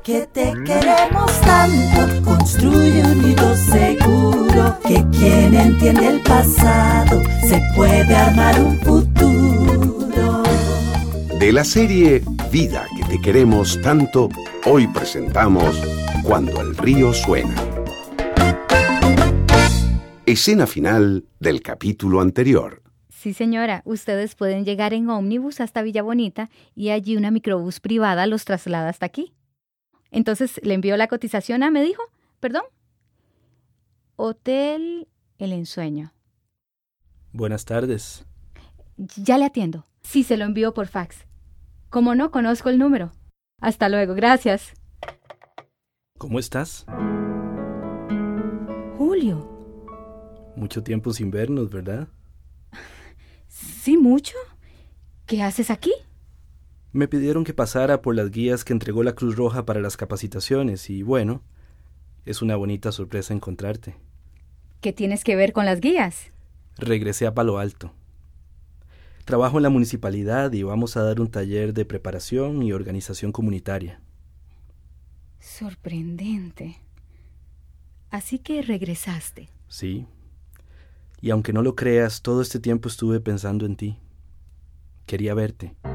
que te queremos tanto, construye un nido seguro, que quien entiende el pasado se puede armar un futuro. De la serie Vida, que te queremos tanto, hoy presentamos Cuando el río suena. Escena final del capítulo anterior. Sí, señora, ustedes pueden llegar en ómnibus hasta Villa Bonita y allí una microbús privada los traslada hasta aquí. Entonces, ¿le envió la cotización me dijo? ¿Perdón? Hotel El Ensueño. Buenas tardes. Ya le atiendo. Sí, se lo envío por fax. Como no, conozco el número. Hasta luego, gracias. ¿Cómo estás? Julio. Mucho tiempo sin vernos, ¿verdad? ¿Sí, mucho? ¿Qué haces aquí? Me pidieron que pasara por las guías que entregó la Cruz Roja para las capacitaciones y, bueno, es una bonita sorpresa encontrarte. ¿Qué tienes que ver con las guías? Regresé a Palo Alto. Trabajo en la municipalidad y vamos a dar un taller de preparación y organización comunitaria. Sorprendente. Así que regresaste. Sí. Y aunque no lo creas, todo este tiempo estuve pensando en ti. Quería verte.